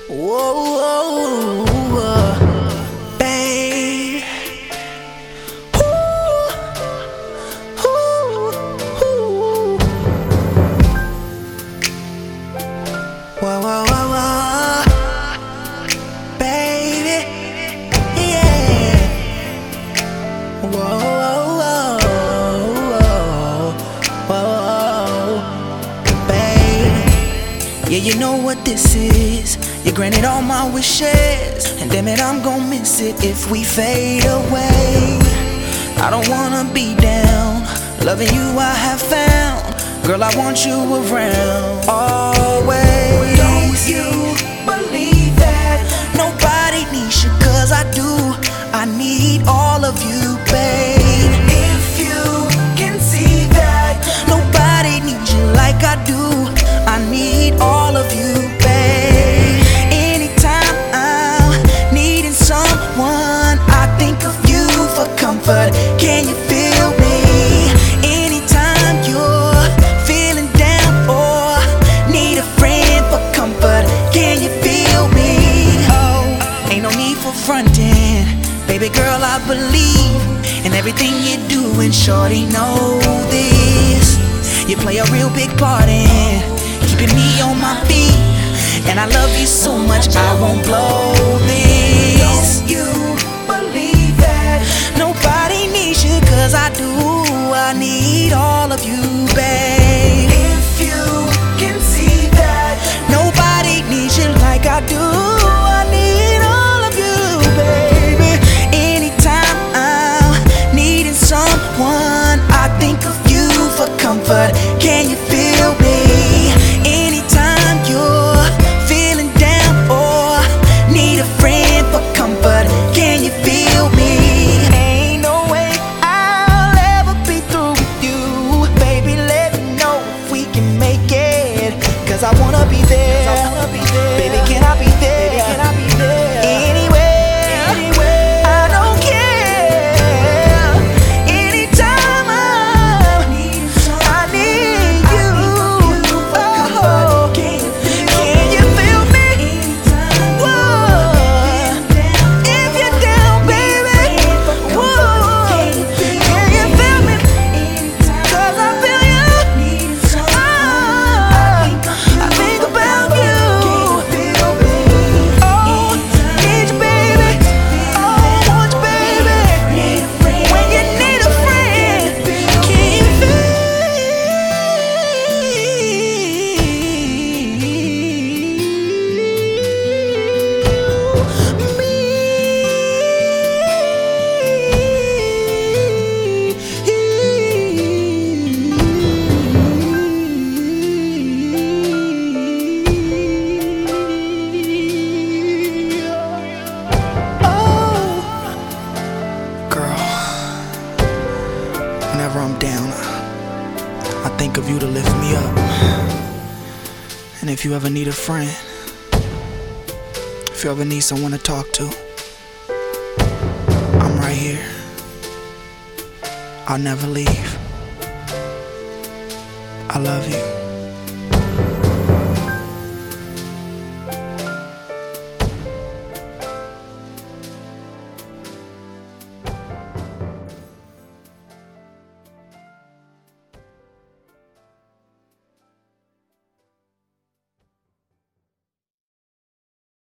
Whoa, babe. Ooh, ooh, ooh. Whoa, whoa, whoa, whoa, baby, yeah. Whoa, whoa, whoa, whoa, baby. Yeah, you know what this is. You granted all my wishes, and damn it, I'm gon' miss it if we fade away. I don't wanna be down, loving you I have found. Girl, I want you around always. Don't you believe that nobody needs you, cause I do. I need all of you, babe. If you can see that nobody needs you like I do, I need all of you, babe. Anytime I'm needing someone, I think of you for comfort. Can you feel me? Anytime you're feeling down or need a friend for comfort, can you feel me? Oh, ain't no need for fronting, baby girl, I believe in everything you do, and shorty know this. You play a real big part in keeping me on my feet, and I love you so much I won't blow this. Don't you believe that nobody needs you, cause I do. I need all of you, babe. If you can see that nobody needs you like I do, I need all of you, baby. Anytime I'm needing someone, I think of you for comfort. Can you feel me? Anytime you're feeling down or need a friend for comfort, can you feel me? Ain't no way I'll ever be through with you, baby. Let me know if we can make it, cause I wanna be there. Baby, can I be there? Anywhere, I don't care. Anytime I need you. Oh, can you feel me? Whoa, if you're down, baby. Whoa, can you feel me? Cause I feel you. I think about you. Oh, need you, baby. Oh, want you, baby. When you need a friend, can you Girl, whenever I'm down, I think of you to lift me up. And if you ever need a friend, if you ever need someone to talk to, I'm right here. I'll never leave. I love you.